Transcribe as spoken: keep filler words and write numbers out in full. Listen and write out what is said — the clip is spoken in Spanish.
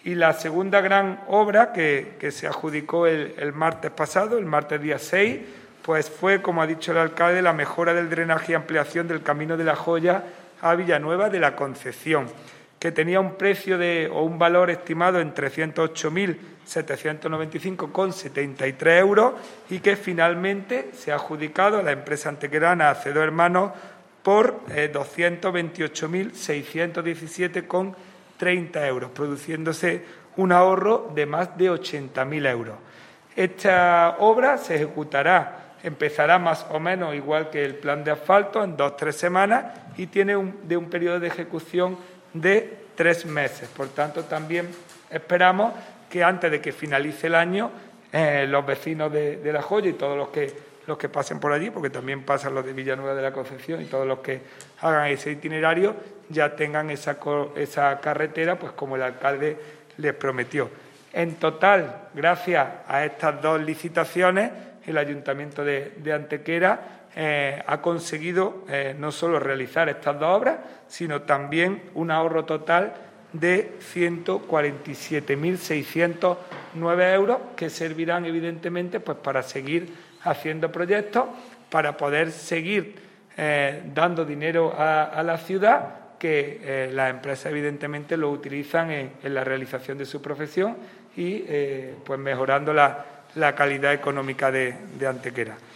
Y la segunda gran obra que, que se adjudicó el, el martes pasado, el martes día seis, pues fue, como ha dicho el alcalde, la mejora del drenaje y ampliación del Camino de la Joya a Villanueva de la Concepción, que tenía un precio de, o un valor estimado en trescientos ocho mil setecientos noventa y cinco coma setenta y tres euros y que finalmente se ha adjudicado a la empresa antequerana Acedo Hermanos por eh, doscientos veintiocho mil seiscientos diecisiete coma treinta euros, produciéndose un ahorro de más de ochenta mil euros. Esta obra se ejecutará, empezará más o menos igual que el plan de asfalto, en dos o tres semanas y tiene un, de un periodo de ejecución de tres meses. Por tanto, también esperamos que antes de que finalice el año, eh, los vecinos de, de La Joya y todos los que los que pasen por allí, porque también pasan los de Villanueva de la Concepción y todos los que hagan ese itinerario, ya tengan esa, esa carretera, pues como el alcalde les prometió. En total, gracias a estas dos licitaciones, el Ayuntamiento de, de Antequera eh, ha conseguido eh, no solo realizar estas dos obras, sino también un ahorro total de ciento cuarenta y siete mil seiscientos nueve euros, que servirán evidentemente pues para seguir haciendo proyectos, para poder seguir eh, dando dinero a, a la ciudad, que eh, las empresas evidentemente lo utilizan en, en la realización de su profesión y eh, pues mejorando la, la calidad económica de, de Antequera.